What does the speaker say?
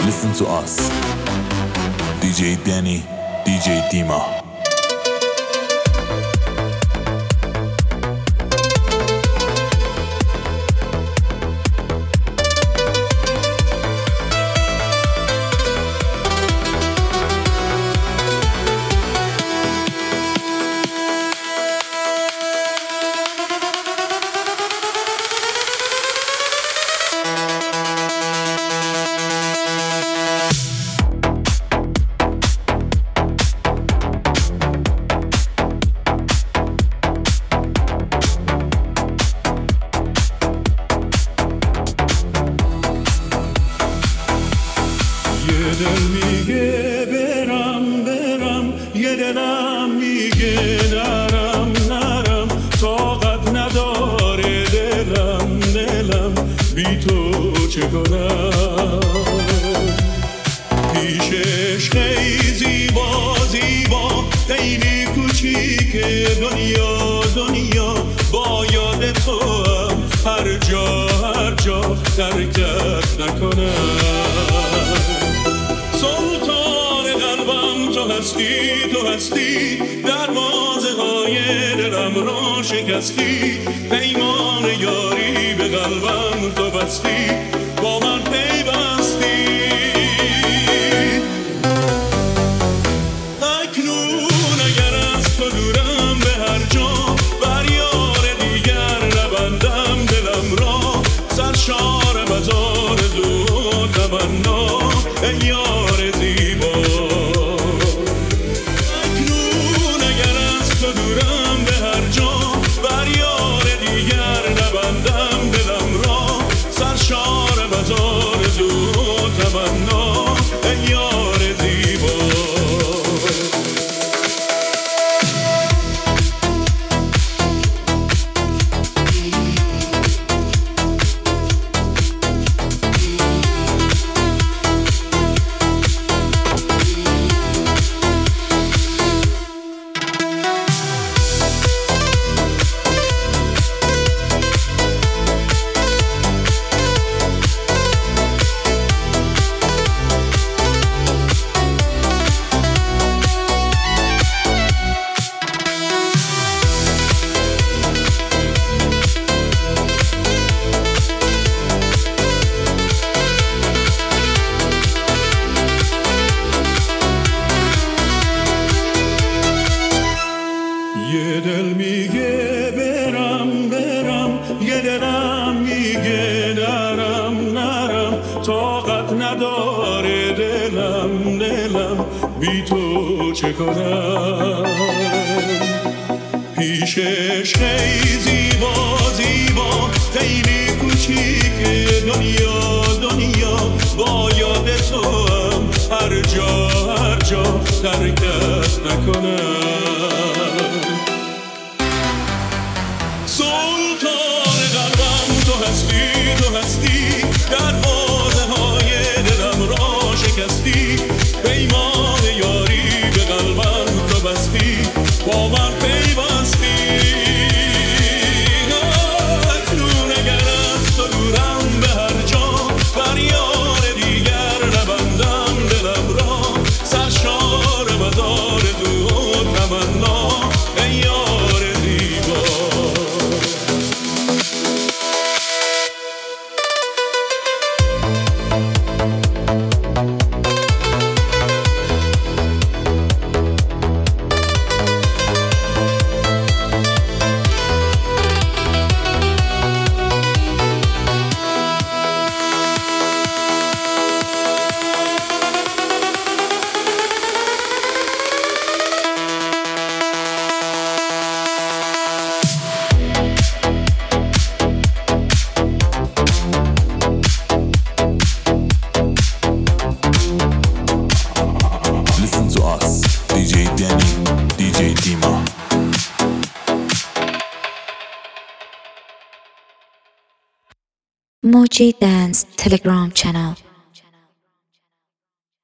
Listen to us. DJ Danny, DJ Dima. دل میگه برم برم، یه دلم میگه نرم نرم، طاقت نداره دلم دلم بی تو چه کنم. پیشش خیلی زیبا زیبا، خیلی کوچیکه دنیا دنیا، با یاد تو هم هر جا هر جا ترکت نکنم. سلطان قلبم تو هستی، دروازه های دلم رو شکستی، پیمان یاری به قلبم تو بستی، با من پیوستی. اکنون اگر از تو دورم به هر جا، بر یار دیگر نبندم دلم را، سرشارم از آرزو و تمنا ای یار زیبا. اکنون اگر از تو دورم به هر جا، بر یار دیگر نبندم دلم را، سرشارم از آرزو و تمنا ای یار زیبا. یه دل میگه برم برم، یه دلم میگه نرم نرم، طاقت نداره دلم دلم بی تو چه کنم. پیشش خیلی زیبا زیبا، خیلی کوچیکه دنیا دنیا، با یاد تو هم هر جا هر جا ترکت نکنم. سلطان قلبم تو هستی، دروازه های دلم را شکستی، پیمان یاری به قلبم تو بستی، با من پیوستی. اکنون اگر از تو دورم به هر جا، بر یار دیگر نبندم دلم را، سرشارم از آرزو و تمنا ای یار زیبا. Moji Dance Telegram channel.